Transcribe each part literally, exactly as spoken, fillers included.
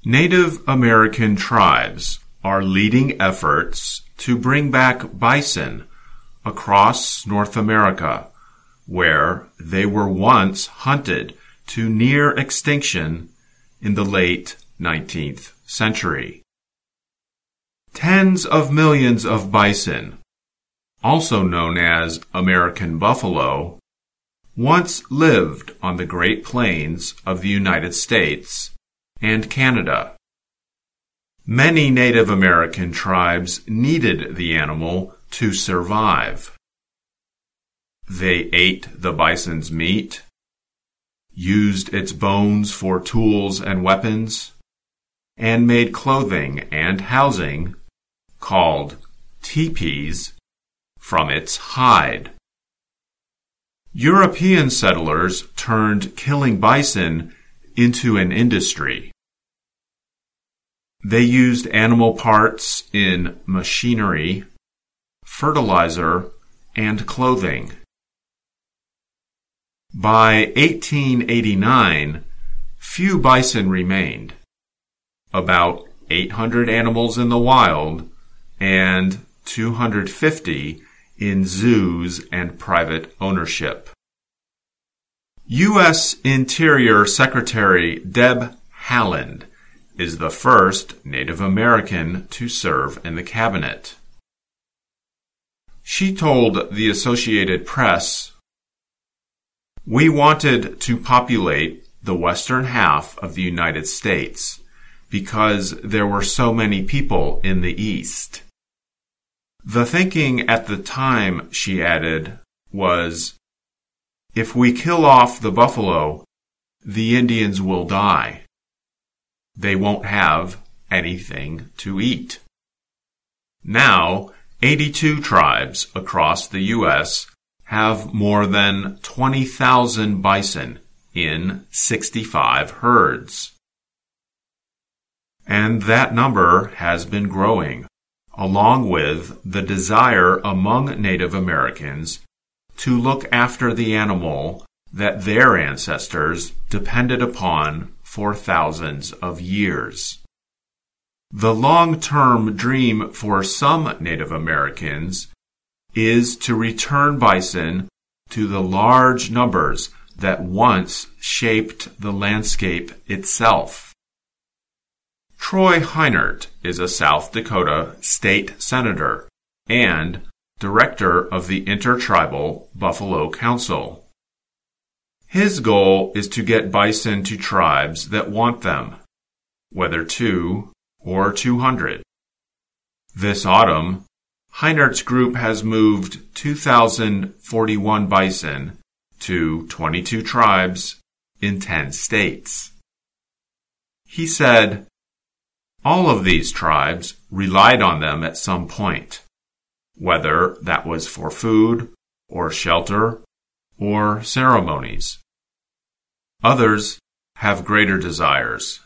Native American tribes are leading efforts to bring back bison across North America, where they were once hunted to near extinction in the late nineteenth century. Tens of millions of bison, also known as American buffalo, once lived on the Great Plains of the United States and Canada. Many Native American tribes needed the animal to survive. They ate the bison's meat, used its bones for tools and weapons, and made clothing and housing, called teepees, from its hide. European settlers turned killing bison into an industry. They used animal parts in machinery, fertilizer, and clothing. By eighteen eighty-nine, few bison remained, about eight hundred animals in the wild and two hundred fifty in zoos and private ownership. U S Interior Secretary Deb Haaland is the first Native American to serve in the cabinet. She told the Associated Press, "We wanted to populate the western half of the United States because there were so many people in the east." The thinking at the time, she added, was, if we kill off the buffalo, the Indians will die. They won't have anything to eat. Now, eighty-two tribes across the U S have more than twenty thousand bison in sixty-five herds. And that number has been growing, along with the desire among Native Americans to look after the animal that their ancestors depended upon for thousands of years. The long-term dream for some Native Americans is to return bison to the large numbers that once shaped the landscape itself. Troy Heinert is a South Dakota state senator and director of the Intertribal Buffalo Council. His goal is to get bison to tribes that want them, whether two or two hundred. This autumn, Heinert's group has moved two thousand forty-one bison to twenty-two tribes in ten states. He said, all of these tribes relied on them at some point, whether that was for food or shelter or ceremonies. Others have greater desires.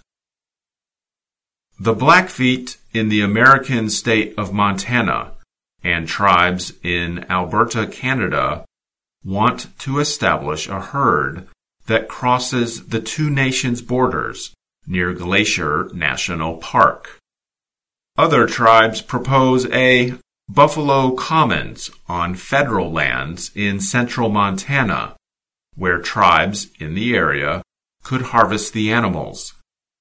The Blackfeet in the American state of Montana and tribes in Alberta, Canada, want to establish a herd that crosses the two nations' borders near Glacier National Park. Other tribes propose a Buffalo Commons on federal lands in central Montana, where tribes in the area could harvest the animals.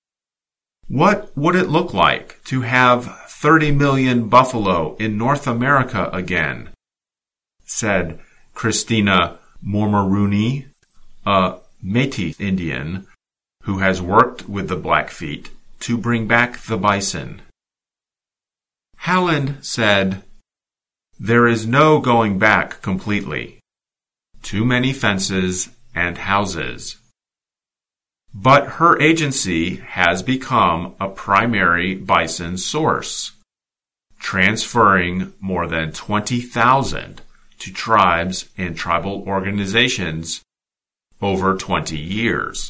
What would it look like to have thirty million buffalo in North America again? Said Christina Mormaruni, a Métis Indian who has worked with the Blackfeet to bring back the bison. Haaland said, there is no going back completely. Too many fences and houses. But her agency has become a primary bison source, transferring more than twenty thousand to tribes and tribal organizations over twenty years.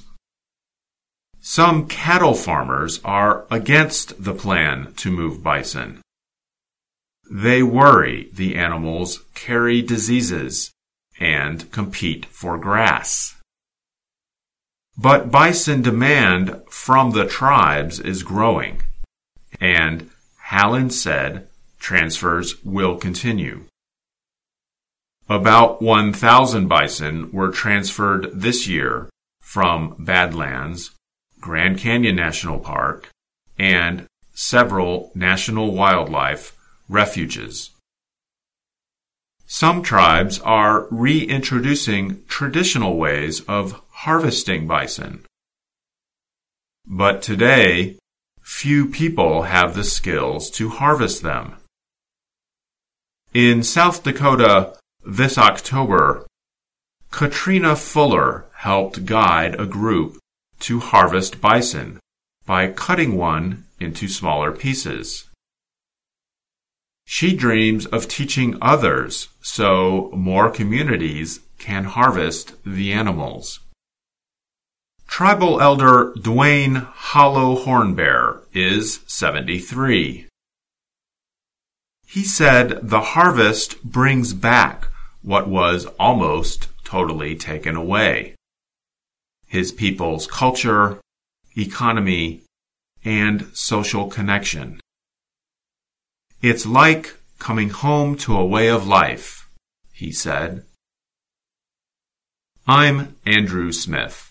Some cattle farmers are against the plan to move bison. They worry the animals carry diseases and compete for grass. But bison demand from the tribes is growing, and Hallen said transfers will continue. About one thousand bison were transferred this year from Badlands, Grand Canyon National Park, and several national wildlife refuges. Some tribes are reintroducing traditional ways of harvesting bison. But today, few people have the skills to harvest them. In South Dakota this October, Katrina Fuller helped guide a group to harvest bison by cutting one into smaller pieces. She dreams of teaching others so more communities can harvest the animals. Tribal elder Dwayne Hollow Hornbear is seventy-three. He said the harvest brings back what was almost totally taken away: his people's culture, economy, and social connection. It's like coming home to a way of life, he said. I'm Andrew Smith.